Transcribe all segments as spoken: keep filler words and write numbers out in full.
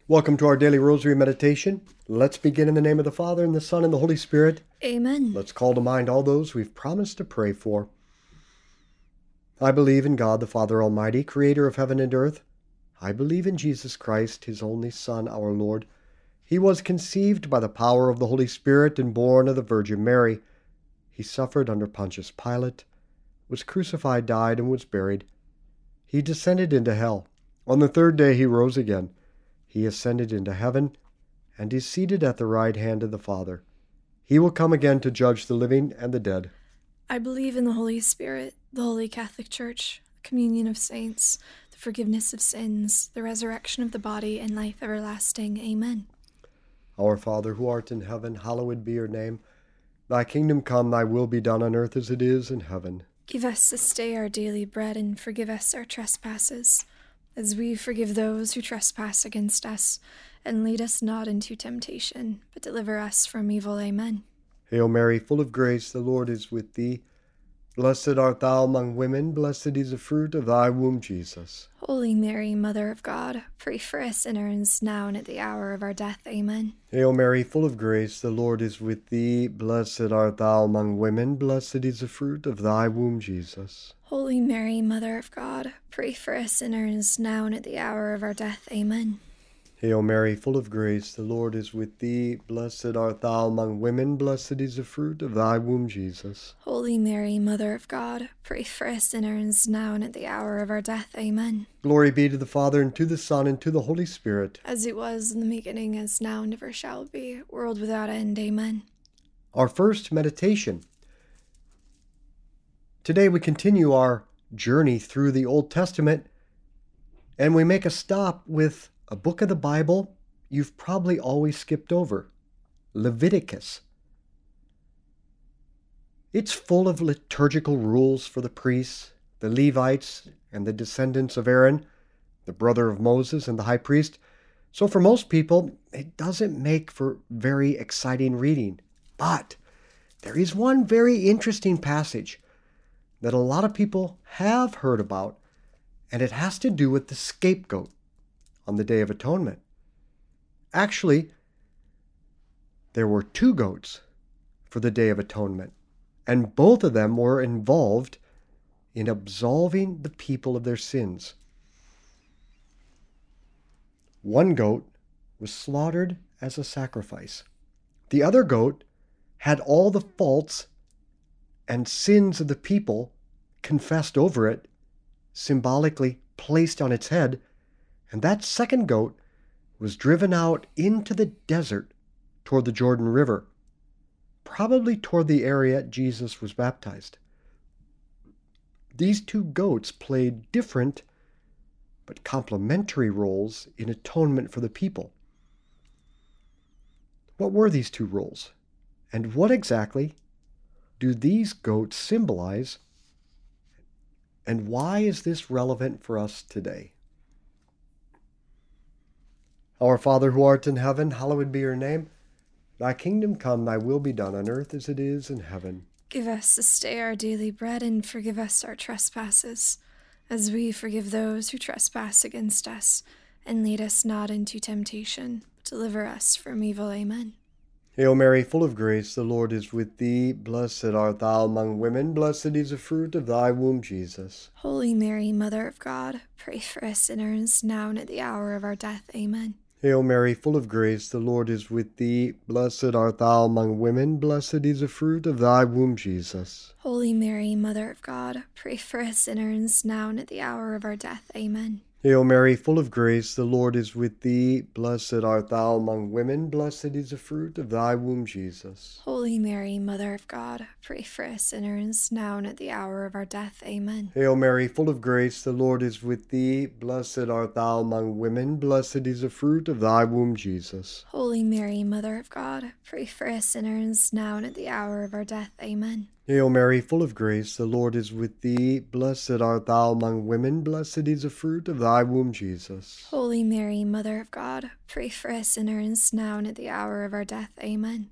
Welcome to our daily rosary meditation. Let's begin in the name of the Father, and the Son, and the Holy Spirit. Amen. Let's call to mind all those we've promised to pray for. I believe in God, the Father Almighty, creator of heaven and earth. I believe in Jesus Christ, his only Son, our Lord. He was conceived by the power of the Holy Spirit and born of the Virgin Mary. He suffered under Pontius Pilate, was crucified, died, and was buried. He descended into hell. On the third day he rose again. He ascended into heaven, and is seated at the right hand of the Father. He will come again to judge the living and the dead. I believe in the Holy Spirit, the Holy Catholic Church, the communion of saints, the forgiveness of sins, the resurrection of the body, and life everlasting. Amen. Our Father, who art in heaven, hallowed be your name. Thy kingdom come, thy will be done on earth as it is in heaven. Give us this day our daily bread, and forgive us our trespasses, as we forgive those who trespass against us. And lead us not into temptation, but deliver us from evil. Amen. Hail Mary, full of grace, the Lord is with thee. Blessed art thou among women, blessed is the fruit of thy womb, Jesus. Holy Mary, Mother of God, pray for us sinners, now and at the hour of our death. Amen. Hail Mary, full of grace, the Lord is with thee. Blessed art thou among women, blessed is the fruit of thy womb, Jesus. Holy Mary, Mother of God, pray for us sinners, now and at the hour of our death. Amen. Hail Mary, full of grace, the Lord is with thee. Blessed art thou among women, blessed is the fruit of thy womb, Jesus. Holy Mary, Mother of God, pray for us sinners, now and at the hour of our death. Amen. Glory be to the Father, and to the Son, and to the Holy Spirit. As it was in the beginning, as now, and ever shall be, world without end. Amen. Our first meditation. Today we continue our journey through the Old Testament, and we make a stop with a book of the Bible you've probably always skipped over, Leviticus. It's full of liturgical rules for the priests, the Levites, and the descendants of Aaron, the brother of Moses and the high priest. So for most people, it doesn't make for very exciting reading. But there is one very interesting passage that a lot of people have heard about, and it has to do with the scapegoat on the Day of Atonement. Actually, there were two goats for the Day of Atonement, and both of them were involved in absolving the people of their sins. One goat was slaughtered as a sacrifice. The other goat had all the faults and sins of the people confessed over it, symbolically placed on its head, and that second goat was driven out into the desert toward the Jordan River, probably toward the area Jesus was baptized. These two goats played different but complementary roles in atonement for the people. What were these two roles? And what exactly do these goats symbolize? And why is this relevant for us today? Our Father, who art in heaven, hallowed be your name. Thy kingdom come, thy will be done on earth as it is in heaven. Give us this day our daily bread, and forgive us our trespasses, as we forgive those who trespass against us. And lead us not into temptation, but deliver us from evil. Amen. Hail Mary, full of grace, the Lord is with thee. Blessed art thou among women, blessed is the fruit of thy womb, Jesus. Holy Mary, Mother of God, pray for us sinners, now and at the hour of our death. Amen. Hail Mary, full of grace, the Lord is with thee. Blessed art thou among women, blessed is the fruit of thy womb, Jesus. Holy Mary, Mother of God, pray for us sinners, now and at the hour of our death. Amen. Hail Mary, full of grace, the Lord is with thee. Blessed art thou among women, blessed is the fruit of thy womb, Jesus. Holy Mary, Mother of God, pray for us sinners, now and at the hour of our death. Amen. Hail Mary, full of grace, the Lord is with thee. Blessed art thou among women, blessed is the fruit of thy womb, Jesus. Holy Mary, Mother of God, pray for us sinners, now and at the hour of our death. Amen. Hail Mary, full of grace, the Lord is with thee. Blessed art thou among women, blessed is the fruit of thy womb, Jesus. Holy Mary, Mother of God, pray for us sinners, now and at the hour of our death. Amen.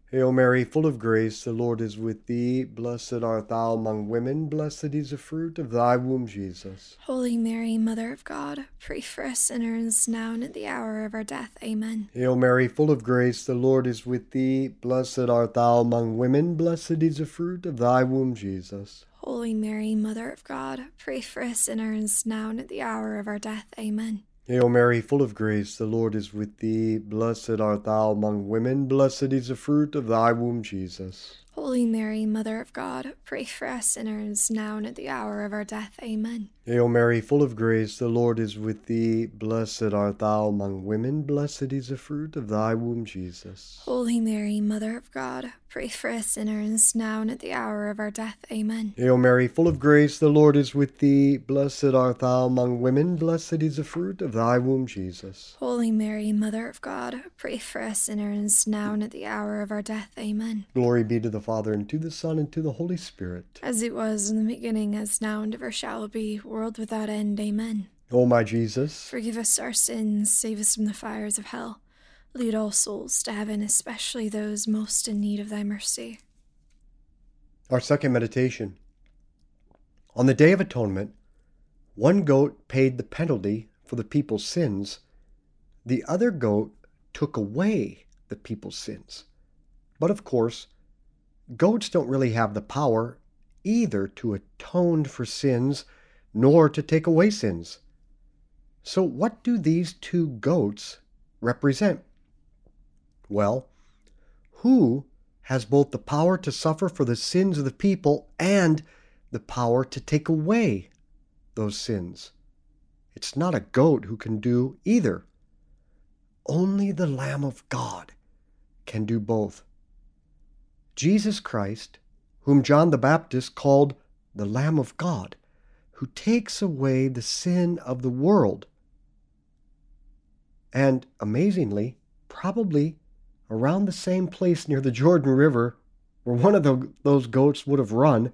Hail Mary, full of grace, the Lord is with thee. Blessed art thou among women, blessed is the fruit of thy womb, Jesus. Holy Mary, Mother of God, pray for us sinners, now and at the hour of our death. Amen. Hail Mary, full of grace, the Lord is with thee. Blessed art thou among women, blessed is the fruit of thy womb, Jesus. Holy Mary, Mother of God, pray for us sinners, now and at the hour of our death. Amen. Hail Mary, full of grace, the Lord is with thee. Blessed art thou among women, blessed is the fruit of thy womb, Jesus. Holy Mary, Mother of God, pray for us sinners, now and at the hour of our death. Amen. Hail Mary, full of grace, the Lord is with thee. Blessed art thou among women, blessed is the fruit of thy womb, Jesus. Holy Mary, Mother of God, pray for us sinners, now and at the hour of our death. Amen. Hail Mary, full of grace, the Lord is with thee. Blessed art thou among women, blessed is the fruit of thy womb, Jesus. Holy Mary, Mother of God, pray for us sinners, now and at the hour of our death. Amen. Glory be to the Father, and to the Son, and to the Holy Spirit. As it was in the beginning, as now, and ever shall be, world without end. Amen. O my Jesus, Forgive us our sins, save us from the fires of hell. Lead all souls to heaven, especially those most in need of thy mercy. our second meditation. On the Day of Atonement, one goat paid the penalty for the people's sins. The other goat took away the people's sins. But of course, goats don't really have the power either to atone for sins nor to take away sins. So what do these two goats represent? Well, who has both the power to suffer for the sins of the people and the power to take away those sins? It's not a goat who can do either. Only the Lamb of God can do both. Jesus Christ, whom John the Baptist called the Lamb of God, who takes away the sin of the world. And amazingly, probably around the same place near the Jordan River where one of the, those goats would have run,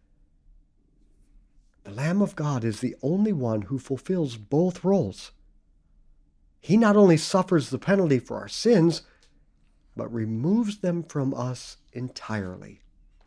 the Lamb of God is the only one who fulfills both roles. He not only suffers the penalty for our sins, but removes them from us entirely.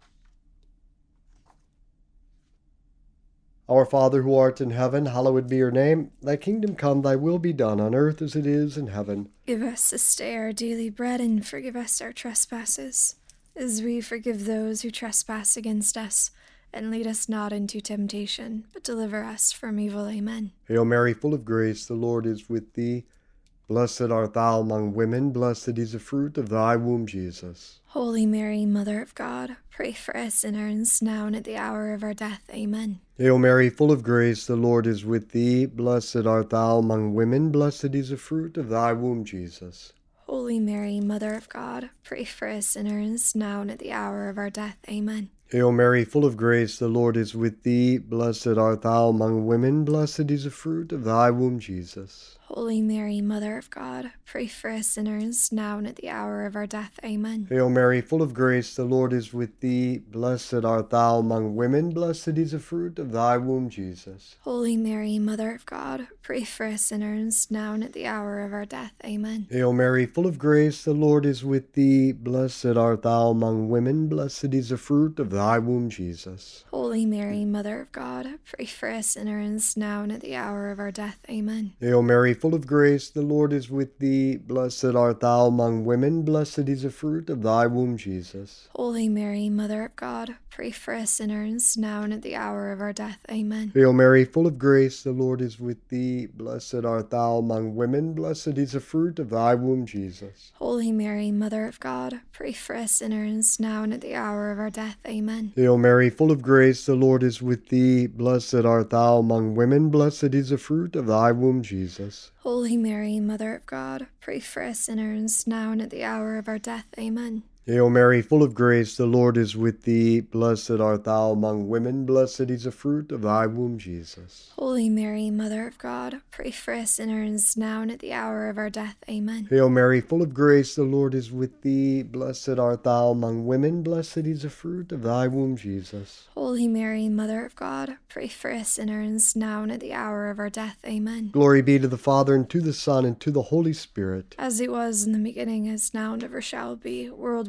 Our Father who art in heaven, hallowed be your name. Thy kingdom come, thy will be done on earth as it is in heaven. Give us this day our daily bread, and forgive us our trespasses, as we forgive those who trespass against us. And lead us not into temptation, but deliver us from evil. Amen. Hail Mary, full of grace, the Lord is with thee. Blessed art thou among women, blessed is the fruit of thy womb, Jesus. Holy Mary, Mother of God, pray for us sinners, now and at the hour of our death. Amen. Hail Mary, full of grace, the Lord is with thee. Blessed art thou among women, blessed is the fruit of thy womb, Jesus. Holy Mary, Mother of God, pray for us sinners, now and at the hour of our death. Amen. Hail Mary, full of grace, the Lord is with thee. Blessed art thou among women, blessed is the fruit of thy womb, Jesus. Holy Mary, Mother of God, pray for us sinners, now and at the hour of our death. Amen. Hail Mary, full of grace, the Lord is with thee. Blessed art thou among women, blessed is the fruit of thy womb, Jesus. Holy Mary, Mother of God, pray for us sinners, now and at the hour of our death. Amen. Hail Mary, full of grace, the Lord is with thee. Blessed art thou among women, blessed is the fruit of thy womb, Jesus. Holy Mary, Mother of God, pray for us sinners, now and at the hour of our death. Amen. Hail Mary, full of grace, the Lord is with thee. Blessed art thou among women, blessed is the fruit of thy womb, Jesus. Holy Mary, Mother of God, pray for us sinners, now and at the hour of our death. Amen. Hail Mary, full of grace, the Lord is with thee. Blessed art thou among women, blessed is the fruit of thy womb, Jesus. Holy Mary, Mother of God, pray for us sinners, now and at the hour of our death. Amen. Hail Mary, full of grace, the Lord is with thee. Blessed art thou among women, blessed is the fruit of thy womb, Jesus. Holy Mary, Mother of God, pray for us sinners, now and at the hour of our death. Amen. Hail Mary, full of grace, the Lord is with thee. Blessed art thou among women, blessed is the fruit of thy womb, Jesus. Holy Mary, Mother of God, pray for us sinners, now and at the hour of our death. Amen. Hail Mary, full of grace, the Lord is with thee. Blessed art thou among women, blessed is the fruit of thy womb, Jesus. Holy Mary, Mother of God, pray for us sinners, now and at the hour of our death. Amen. Glory be to the Father, and to the Son, and to the Holy Spirit. As it was in the beginning, as now, and ever shall be, world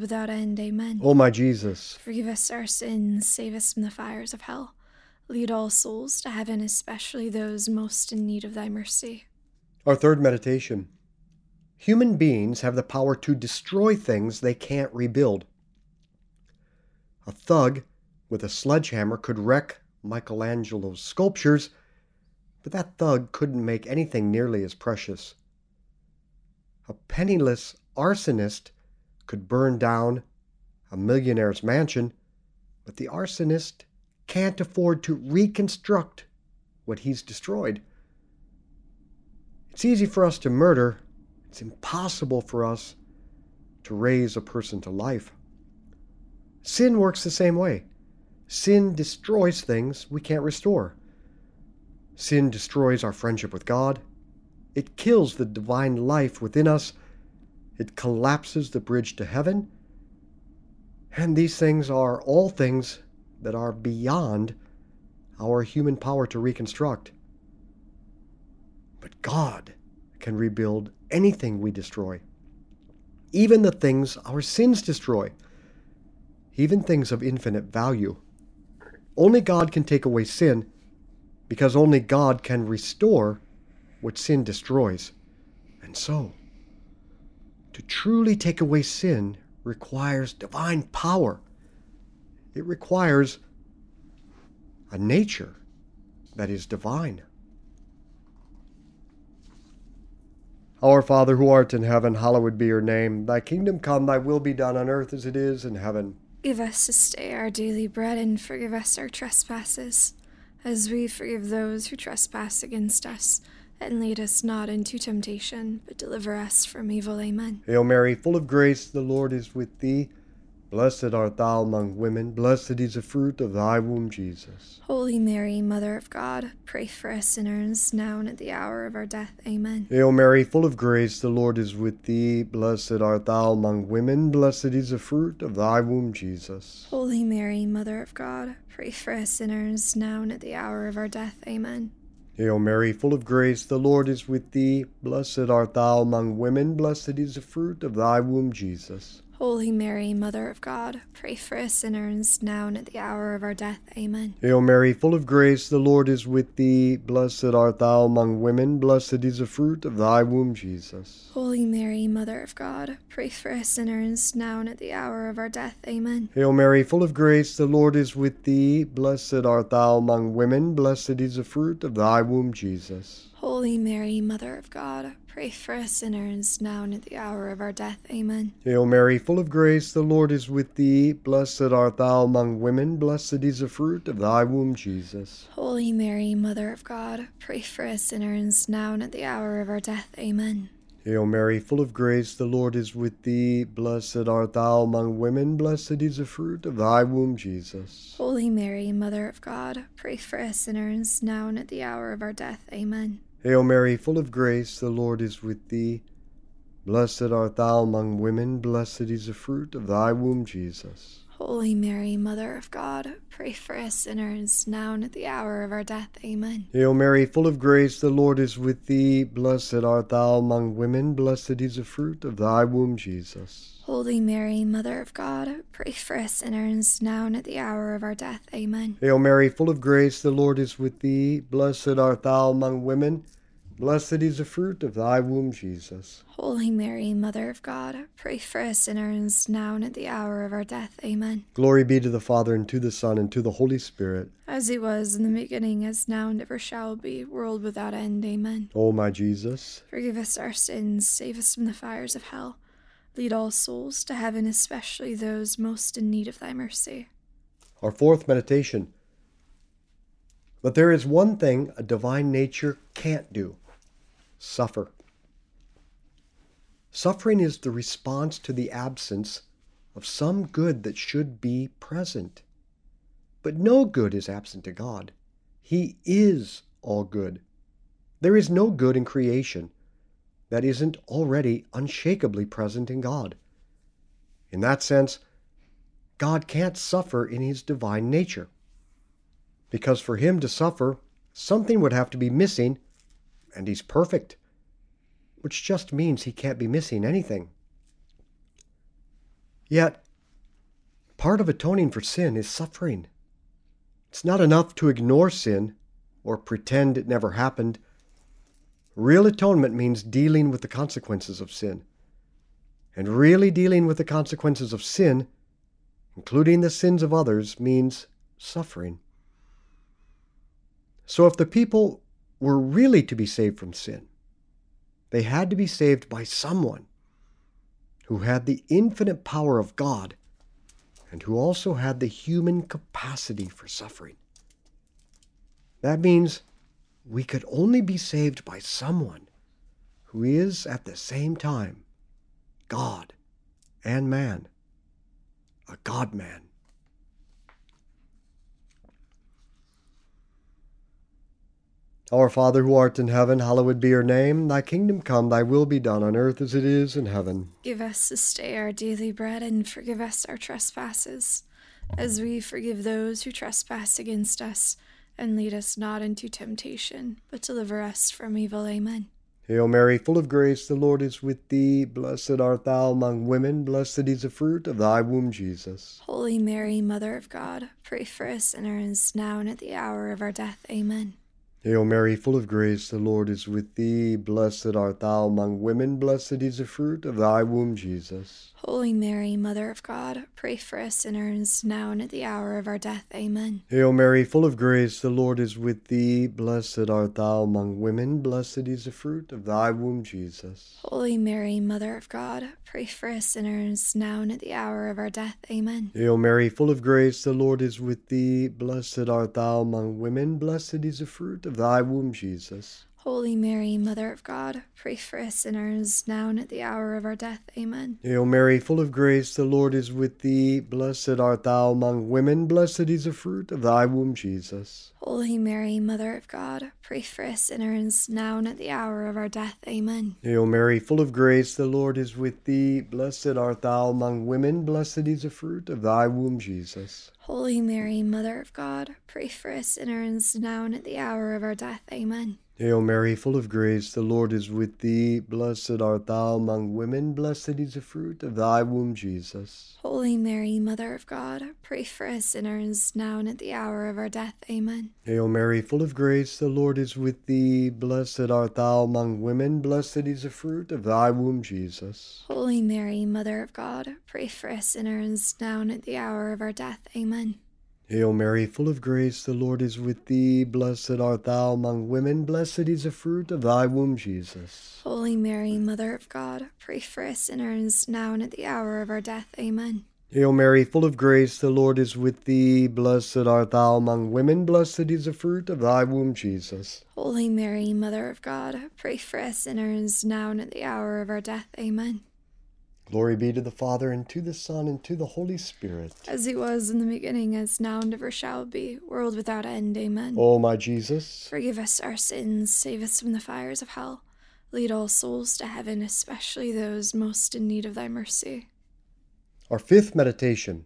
without end. Amen. O my Jesus, forgive us our sins, save us from the fires of hell. Lead all souls to heaven, especially those most in need of thy mercy. Our third meditation. Human beings have the power to destroy things they can't rebuild. A thug with a sledgehammer could wreck Michelangelo's sculptures, but that thug couldn't make anything nearly as precious. A penniless arsonist could burn down a millionaire's mansion, but the arsonist can't afford to reconstruct what he's destroyed. It's easy for us to murder. It's impossible for us to raise a person to life. Sin works the same way. Sin destroys things we can't restore. Sin destroys our friendship with God. It kills the divine life within us. It collapses the bridge to heaven. And these things are all things that are beyond our human power to reconstruct. But God can rebuild anything we destroy, even the things our sins destroy, even things of infinite value. Only God can take away sin, because only God can restore what sin destroys. And so, to truly take away sin requires divine power. It requires a nature that is divine. Our Father who art in heaven, hallowed be your name. Thy kingdom come, thy will be done on earth as it is in heaven. Give us this day our daily bread, and forgive us our trespasses, as we forgive those who trespass against us. And lead us not into temptation, but deliver us from evil. Amen. Hail Mary, full of grace, the Lord is with thee. Blessed art thou among women, blessed is the fruit of thy womb, Jesus. Holy Mary, Mother of God, pray for us sinners, now and at the hour of our death. Amen. Hail Mary, full of grace, the Lord is with thee. Blessed art thou among women, blessed is the fruit of thy womb, Jesus. Holy Mary, Mother of God, pray for us sinners, now and at the hour of our death. Amen. Hail Mary, full of grace, the Lord is with thee. Blessed art thou among women, blessed is the fruit of thy womb, Jesus. Holy Mary, Mother of God, pray for us sinners, now and at the hour of our death. Amen. Hail Mary, full of grace, the Lord is with thee. Blessed art thou among women, blessed is the fruit of thy womb, Jesus. Holy Mary, Mother of God, pray for us sinners, now and at the hour of our death. Amen. Hail Mary, full of grace, the Lord is with thee. Blessed art thou among women, blessed is the fruit of thy womb, Jesus. Holy Mary, Mother of God, pray for us sinners, now and at the hour of our death. Amen. Hail Mary, full of grace, the Lord is with thee. Blessed art thou among women, blessed is the fruit of thy womb, Jesus. Holy Mary, Mother of God, pray for us sinners, now and at the hour of our death. Amen. Hail Mary, full of grace, the Lord is with thee. Blessed art thou among women, blessed is the fruit of thy womb, Jesus. Holy Mary, Mother of God, pray for us sinners, now and at the hour of our death. Amen. Hail Mary, full of grace, the Lord is with thee. Blessed art thou among women, blessed is the fruit of thy womb, Jesus. Holy Mary, Mother of God, pray for us sinners, now and at the hour of our death. Amen. Hail Mary, full of grace, the Lord is with thee. Blessed art thou among women, blessed is the fruit of thy womb, Jesus. Holy Mary, Mother of God, pray for us sinners, now and at the hour of our death. Amen. Hail Mary, full of grace, the Lord is with thee. Blessed art thou among women, blessed is the fruit of thy womb, Jesus. Holy Mary, Mother of God, pray for us sinners, now and at the hour of our death. Amen. Glory be to the Father, and to the Son, and to the Holy Spirit. As it was in the beginning, as now, and ever shall be, world without end. Amen. O my Jesus, forgive us our sins, save us from the fires of hell. Lead all souls to heaven, especially those most in need of thy mercy. Our fourth meditation. But there is one thing a divine nature can't do: suffer. Suffering is the response to the absence of some good that should be present. But no good is absent to God. He is all good. There is no good in creation that isn't already unshakably present in God. In that sense, God can't suffer in his divine nature. Because for him to suffer, something would have to be missing, and he's perfect, which just means he can't be missing anything. Yet, part of atoning for sin is suffering. It's not enough to ignore sin or pretend it never happened. Real atonement means dealing with the consequences of sin. And really dealing with the consequences of sin, including the sins of others, means suffering. So if the people were really to be saved from sin, they had to be saved by someone who had the infinite power of God and who also had the human capacity for suffering. That means we could only be saved by someone who is at the same time God and man, a God-man. Our Father who art in heaven, hallowed be your name. Thy kingdom come, thy will be done on earth as it is in heaven. Give us this day our daily bread, and forgive us our trespasses, as we forgive those who trespass against us. And lead us not into temptation, but deliver us from evil. Amen. Hail Mary, full of grace, the Lord is with thee. Blessed art thou among women, blessed is the fruit of thy womb, Jesus. Holy Mary, Mother of God, pray for us sinners, now and at the hour of our death. Amen. Hail Mary, full of grace, the Lord is with thee. Blessed art thou among women, blessed is the fruit of thy womb, Jesus. Holy Mary, Mother of God, pray for us sinners, now and at the hour of our death. Amen. Hail Mary, full of grace, the Lord is with thee. Blessed art thou among women, blessed is the fruit of thy womb, Jesus. Holy Mary, Mother of God, pray for us sinners, now and at the hour of our death. Amen. Hail Mary, full of grace, the Lord is with thee. Blessed art thou among women, blessed is the fruit of thy womb, Jesus. Holy Mary, Mother of God, pray for us sinners, now and at the hour of our death. Amen. Hail Mary, full of grace, the Lord is with thee. Blessed art thou among women, blessed is the fruit of thy womb, Jesus. Holy Mary, Mother of God, pray for us sinners, now and at the hour of our death. Amen. Hail Mary, full of grace, the Lord is with thee. Blessed art thou among women, blessed is the fruit of thy womb, Jesus. Holy Mary, Mother of God, pray for us sinners, now and at the hour of our death. Amen. Hail Mary, full of grace, the Lord is with thee. Blessed art thou among women, blessed is the fruit of thy womb, Jesus. Holy Mary, Mother of God, pray for us sinners, now and at the hour of our death. Amen. Hail Mary, full of grace, the Lord is with thee. Blessed art thou among women, blessed is the fruit of thy womb, Jesus. Holy Mary, Mother of God, pray for us sinners, now and at the hour of our death. Amen. Hail Mary, full of grace, the Lord is with thee. Blessed art thou among women, blessed is the fruit of thy womb, Jesus. Holy Mary, Mother of God, pray for us sinners, now and at the hour of our death. Amen. Hail Mary, full of grace, the Lord is with thee. Blessed art thou among women, blessed is the fruit of thy womb, Jesus. Holy Mary, Mother of God, pray for us sinners, now and at the hour of our death. Amen. Glory be to the Father, and to the Son, and to the Holy Spirit. As it was in the beginning, as now and ever shall be, world without end. Amen. O my Jesus, forgive us our sins, save us from the fires of hell. Lead all souls to heaven, especially those most in need of thy mercy. Our fifth meditation.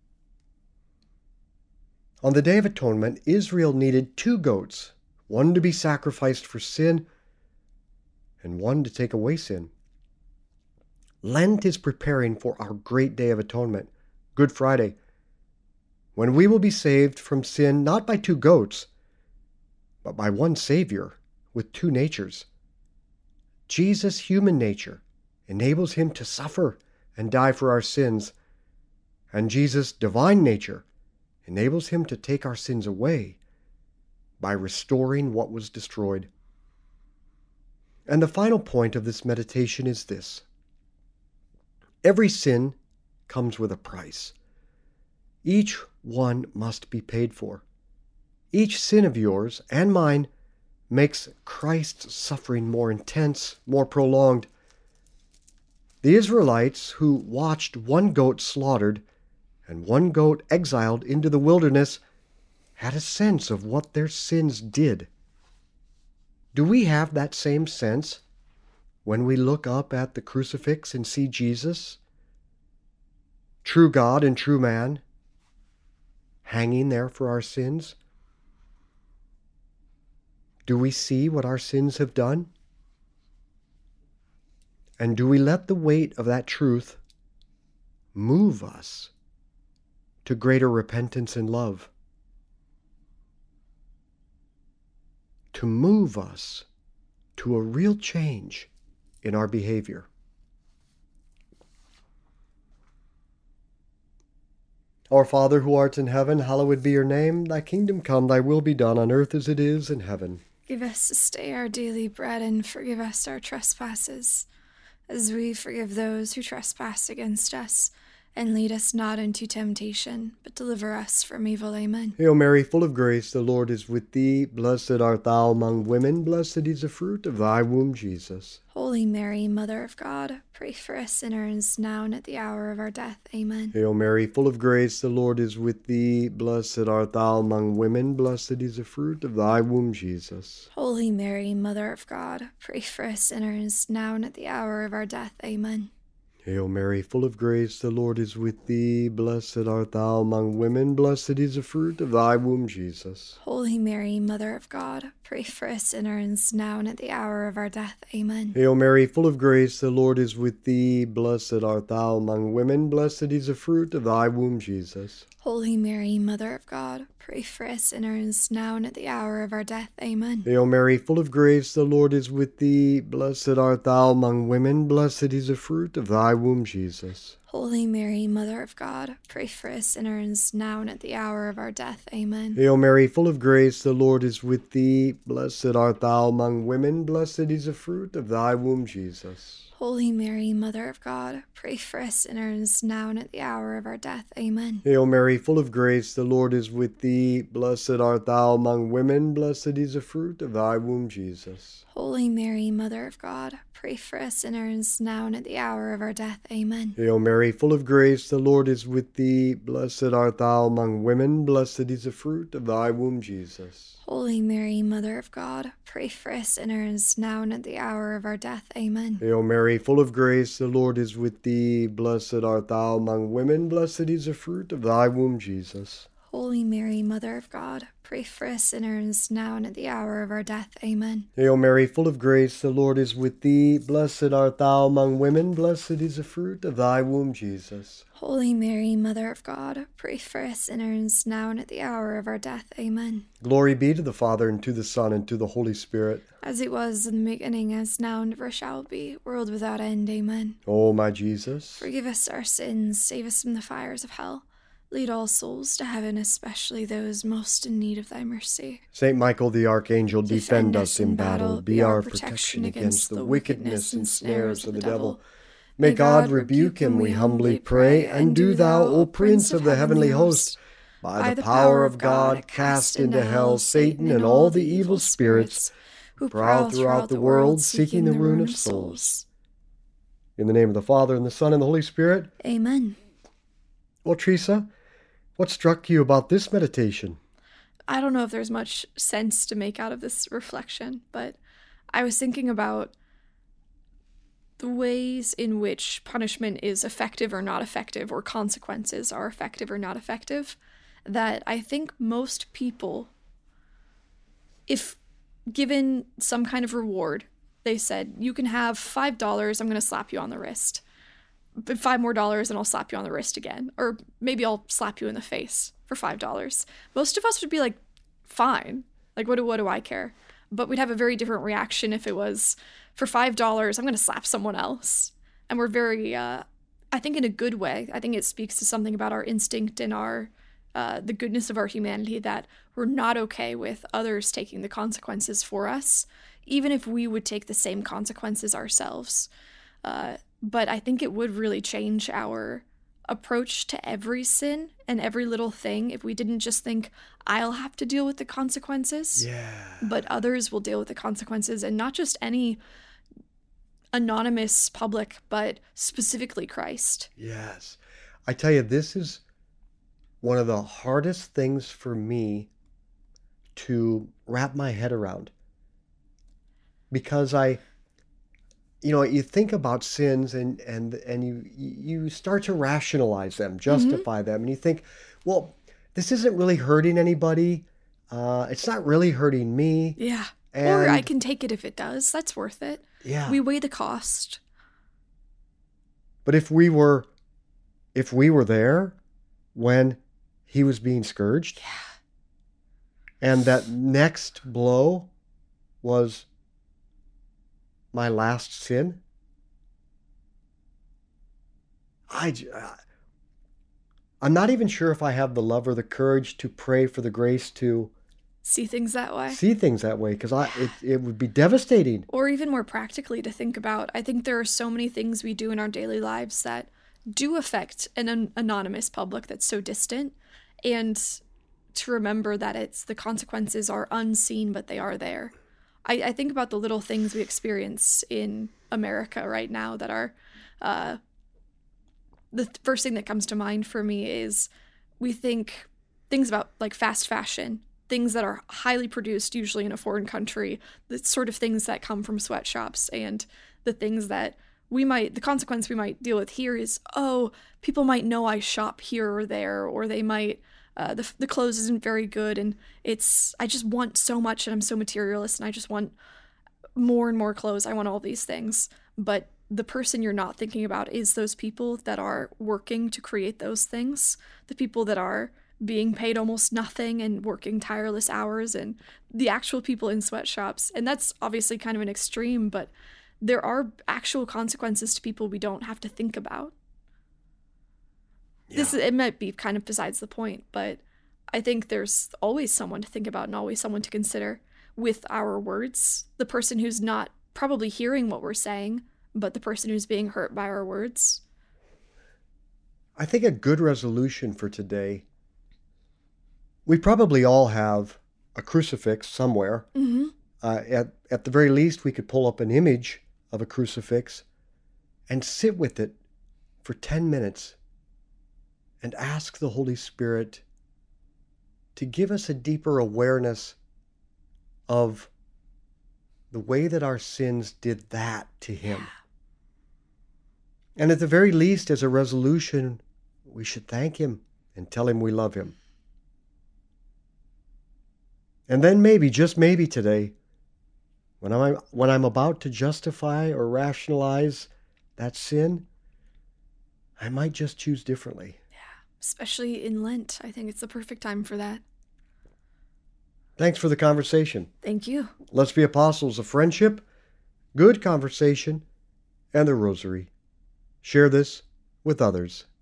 On the Day of Atonement, Israel needed two goats, one to be sacrificed for sin, and one to take away sin. Lent is preparing for our great Day of Atonement, Good Friday, when we will be saved from sin not by two goats, but by one Savior with two natures. Jesus' human nature enables him to suffer and die for our sins, and Jesus' divine nature enables him to take our sins away by restoring what was destroyed. And the final point of this meditation is this. Every sin comes with a price. Each one must be paid for. Each sin of yours and mine makes Christ's suffering more intense, more prolonged. The Israelites, who watched one goat slaughtered and one goat exiled into the wilderness, had a sense of what their sins did. Do we have that same sense when we look up at the crucifix and see Jesus, true God and true man, hanging there for our sins? Do we see what our sins have done? And do we let the weight of that truth move us to greater repentance and love, to move us to a real change in our behavior. Our Father who art in heaven, hallowed be your name. Thy kingdom come, thy will be done on earth as it is in heaven. Give us this day our daily bread, and forgive us our trespasses, as we forgive those who trespass against us. And lead us not into temptation, but deliver us from evil. Amen. Hail Mary, full of grace, the Lord is with thee. Blessed art thou among women, blessed is the fruit of thy womb, Jesus. Holy Mary, Mother of God, pray for us sinners, now and at the hour of our death. Amen. Hail Mary, full of grace, the Lord is with thee. Blessed art thou among women, blessed is the fruit of thy womb, Jesus. Holy Mary, Mother of God, pray for us sinners, now and at the hour of our death. Amen. Hail Mary, full of grace, the Lord is with thee. Blessed art thou among women, blessed is the fruit of thy womb, Jesus. Holy Mary, Mother of God, pray for us sinners, now and at the hour of our death. Amen. Hail Mary, full of grace, the Lord is with thee. Blessed art thou among women, blessed is the fruit of thy womb, Jesus. Holy Mary, Mother of God, pray for us sinners, now and at the hour of our death. Amen. Hail Mary, full of grace, the Lord is with thee. Blessed art thou among women, blessed is the fruit of thy womb, Jesus. Holy Mary, Mother of God, pray for us sinners, now and at the hour of our death. Amen. Hail Mary, full of grace, the Lord is with thee. Blessed art thou among women, blessed is the fruit of thy womb, Jesus. Holy Mary, Mother of God, pray for us sinners, now and at the hour of our death. Amen. Hail Mary, full of grace, the Lord is with thee. Blessed art thou among women, blessed is the fruit of thy womb, Jesus. Holy Mary, Mother of God, pray for us sinners, now and at the hour of our death. Amen. Hail Mary, full of grace, the Lord is with thee. Blessed art thou among women, blessed is the fruit of thy womb, Jesus. Holy Mary, Mother of God, pray for us sinners, now and at the hour of our death. Amen. Hail Mary, full of grace, the Lord is with thee. Blessed art thou among women, blessed is the fruit of thy womb, Jesus. Holy Mary, Mother of God, pray for us sinners, now and at the hour of our death. Amen. Hail Mary, full of grace, the Lord is with thee. Blessed art thou among women, blessed is the fruit of thy womb, Jesus. Holy Mary, Mother of God, pray for us sinners, now and at the hour of our death. Amen. Glory be to the Father, and to the Son, and to the Holy Spirit. As it was in the beginning, as now, and ever shall be, world without end. Amen. O my Jesus, forgive us our sins, save us from the fires of hell. Lead all souls to heaven, especially those most in need of thy mercy. Saint Michael the Archangel, defend, defend us in battle. Be our protection against the wickedness and snares of the devil. May God rebuke him, we humbly pray. And do thou, O Prince of the heavenly host, by the power of God, cast into hell Satan and all the evil spirits who prowl throughout the world, seeking the ruin of souls. In the name of the Father, and the Son, and the Holy Spirit. Amen. Well, Teresa, what struck you about this meditation? I don't know if there's much sense to make out of this reflection, but I was thinking about the ways in which punishment is effective or not effective, or consequences are effective or not effective, that I think most people, if given some kind of reward, they said, you can have five dollars, I'm going to slap you on the wrist. But five more dollars and I'll slap you on the wrist again. Or maybe I'll slap you in the face for five dollars. Most of us would be like, fine. Like, what do, what do I care? But we'd have a very different reaction if it was, for five dollars, I'm going to slap someone else. And we're very, uh, I think in a good way, I think it speaks to something about our instinct and our, uh, the goodness of our humanity, that we're not okay with others taking the consequences for us, even if we would take the same consequences ourselves. Uh, But I think it would really change our approach to every sin and every little thing if we didn't just think, I'll have to deal with the consequences, yeah. but others will deal with the consequences, and not just any anonymous public, but specifically Christ. Yes. I tell you, this is one of the hardest things for me to wrap my head around, because I... You know, you think about sins and, and, and you you start to rationalize them, justify mm-hmm. them, and you think, well, this isn't really hurting anybody. Uh, it's not really hurting me. Yeah. And, or I can take it if it does. That's worth it. Yeah. We weigh the cost. But if we were, if we were there when he was being scourged, Yeah. and that next blow was my last sin, I, j- uh, I'm not even sure if I have the love or the courage to pray for the grace to See things that way. see things that way, because I it, it would be devastating. Or even more practically to think about. I think there are so many things we do in our daily lives that do affect an an anonymous public that's so distant. And to remember that it's the consequences are unseen, but they are there. I, I think about the little things we experience in America right now that are uh, the th- first thing that comes to mind for me is we think things about like fast fashion, things that are highly produced, usually in a foreign country, the sort of things that come from sweatshops, and the things that we might, the consequence we might deal with here is, oh, people might know I shop here or there, or they might, uh, the, the clothes isn't very good, and it's, I just want so much, and I'm so materialist, and I just want more and more clothes. I want all these things. But the person you're not thinking about is those people that are working to create those things, the people that are being paid almost nothing and working tireless hours, and the actual people in sweatshops. And that's obviously kind of an extreme, but there are actual consequences to people we don't have to think about. Yeah. This it might be kind of besides the point, but I think there's always someone to think about and always someone to consider with our words. The person who's not probably hearing what we're saying, but the person who's being hurt by our words. I think a good resolution for today, we probably all have a crucifix somewhere. Mm-hmm. Uh, at, at the very least, we could pull up an image of a crucifix and sit with it for ten minutes and ask the Holy Spirit to give us a deeper awareness of the way that our sins did that to him. Yeah. And at the very least, as a resolution, we should thank him and tell him we love him. And then maybe, just maybe today, when I'm, when I'm about to justify or rationalize that sin, I might just choose differently. Especially in Lent. I think it's the perfect time for that. Thanks for the conversation. Thank you. Let's be apostles of friendship, good conversation, and the rosary. Share this with others.